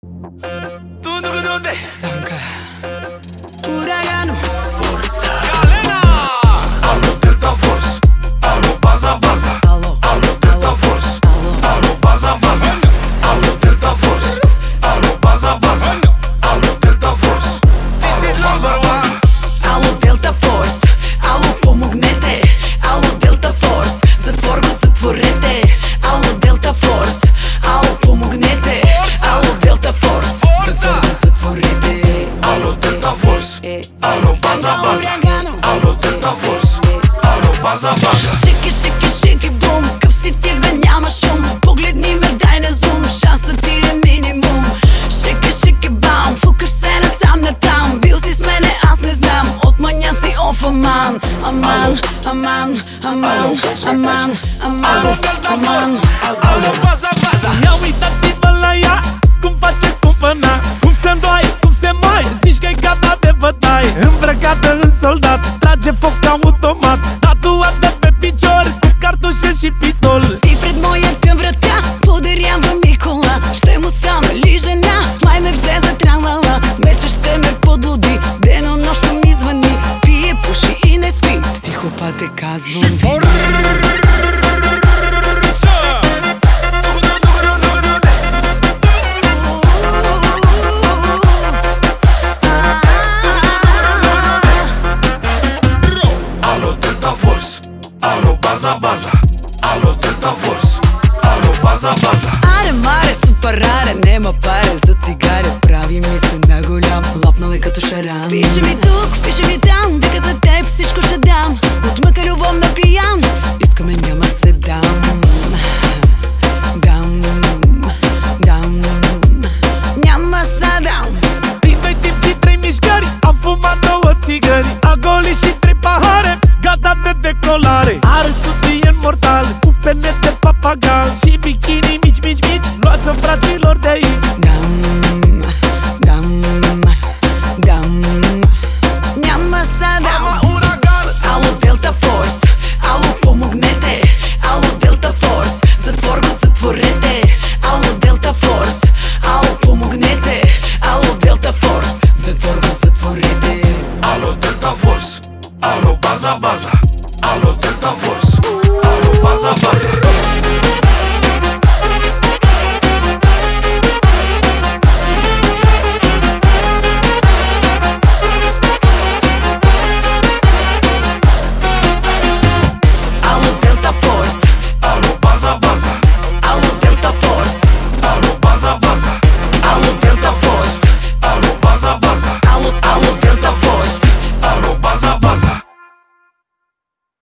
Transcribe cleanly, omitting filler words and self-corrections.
Zanca, uragano, forza. Galena! Allo Delta Force, allo Baza Baza. Allo Delta Force, allo Baza Baza. Allo Delta Force, allo Baza Baza. Allo Delta Force, allo Baza Baza. Алло Delta Force, алло помогнете. Алло Delta Force, в затвор го затворете. Алло Delta Force, алло помогнете. Алло Delta Force, в затвор го затворете. Allo Delta Force, allo Baza Baza. Allo Delta Force, allo Baza Baza. Шики, шики, шики, бум, къв си ти бе, няма шум. Погледни ме, дай на зум, шансът ти е минимум. Шики, шики, бам, фукаш се насам натам. Бил си с мене, аз не знам, от маняци оф аман. Аман, аман, аман, аман, аман, amman. Allo Baza Baza. Ia uitați-vă la ea, cum face cumpăna, cum se îndoaie, cum se moaie. Zici că-i gata de bătaie, îmbrăcată în soldat, trage foc automat, tatuată pe picior, cu cartușe și pistol. Си пред моята врата, подарявам ми кола. Ще му стана ли жена, май ме взе за трамвала. Вече ще ме подлуди, денонощно ми звъни. Пие, пуши и не спи, психопат е казвам. Allo Delta Force, allo Baza Baza. Allo Delta Force, allo Baza Baza. Аре, маре, супер раре, нема паре за цигари. Прави ми се на голям, лопнал е като шаран. Пише ми тук, пише ми там, дека за теб всичко ще дам. Отмъка любов на пиян, искаме няма се дам. Дам, дам, няма са дам. Din doi tipi și 3 mișcări, am fumat 2 țigări, a golit și 3 pahare, gata de decolare. Are sutien mortal, cu pene de papagal și bikini mici, mici, mici. Luați-o fraților de aici. Dam,